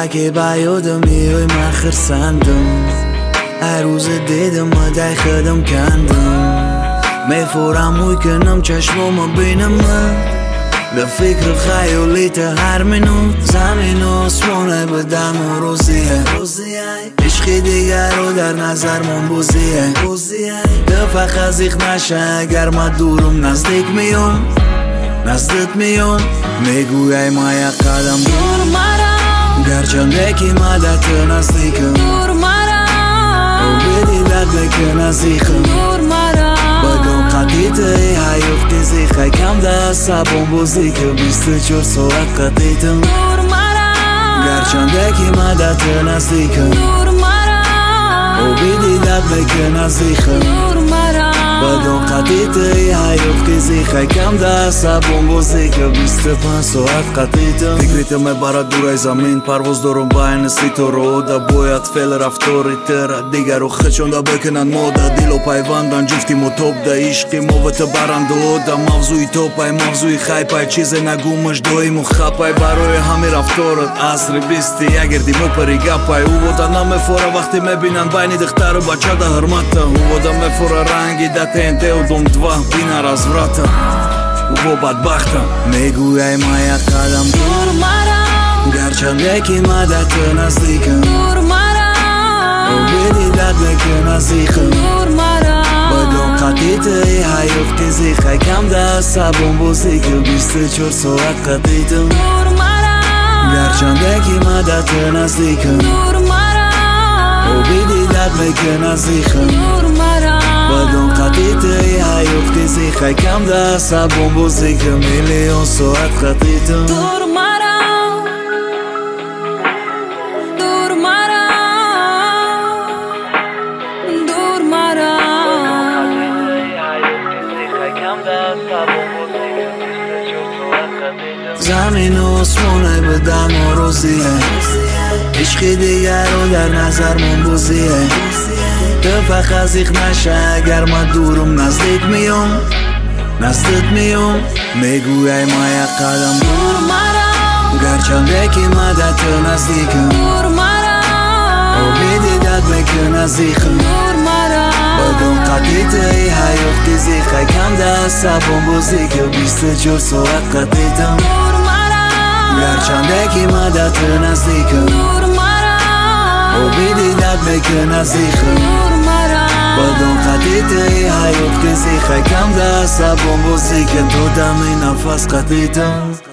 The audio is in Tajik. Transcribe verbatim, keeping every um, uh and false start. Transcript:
که با یادم میای من خرسندم هر روز دیدم و دی خودم کندم میفورم موی کنم چشمام بینم من به فکر خیالیت هر منوت زمین و آسمانه بدم و روزیه عشقی دیگر رو در نظر من بوزیه دفعه خزیق نشه اگر من دورم نزدیک میام نزدیک میام میگوی ما یک قدم دور مرم گرچنده که مدت نزدیکم دور مرم و بدیدت بکن نزدیکم دور مرم بگم قدیت ای حیوختی زیخه کم دست سبون بوزی که بیست و چور ساعت قدیتم دور مرم گرچنده که مدت نزدیکم دور مرم و بدیدت بکن نزدیکم دور مرم بگم قدیت ای حیوختی زیخه کم دست سبون بوزی که بیست و پنج ساعت قدیتم فکریتم برات دورای زمین پرواز دارم بین ستاره دا باید فعل رفتاری تر دیگر رو خچونده بکنن ماده دیل و پیوندن جفتیم و توب دا عشقی موت برنده و دا موضوعی توپای موضوعی خیپای چیز نگومش داییم و خپای برای همه رفتارت عصر بیستی اگر دیمو پری گپای او بودا نمیفوره وقتی میبینن بین دختر و بچه دا حرمت او بودا میفوره رنگی دا تنده و دوم دوا بینر از وراتم و بدبختم میگوی ما یک قدم دور مرم گرچنده که مدت نزدیکم دور مرم و بدیدت بکن نزدیکم دور مرم بگم قدیت ای حیوختی زیخه کم دست سبون بوزی که بیست و چور ساعت قدیتم دور مرم گرچنده که مدت نزدیکم دور مرم و بدیدت بکن نزدیکم دور مرم بگم قدیت ای حیوختی زیخه کم دست سبون بوزی که میلیون ساعت قدیتم دور مرم دور مرم دور مرم زمین و آسمانه بدم و روزیه عشقی دیگر رو در نظر من بوزیه دفعه خزیق نشه اگر من دورم نزدیک میام نزدیک میام میگوی ما یک قدم دور مرم گرچنده که مدت نزدیکم دور مرم و بدیدت بکن نزدیکم دور مرم بگم قدیت ای حیوختی زیخه کم دست سبون بوزی که بیست و چور ساعت قدیتم دور مرم گرچنده که مدت نزدیکم دور مرم و بدیدت بکن نزدیکم دور مرم بگم قدیت ای حیوختی زیخه کم دست سبون بوزی که تو دمی نفس قدیتم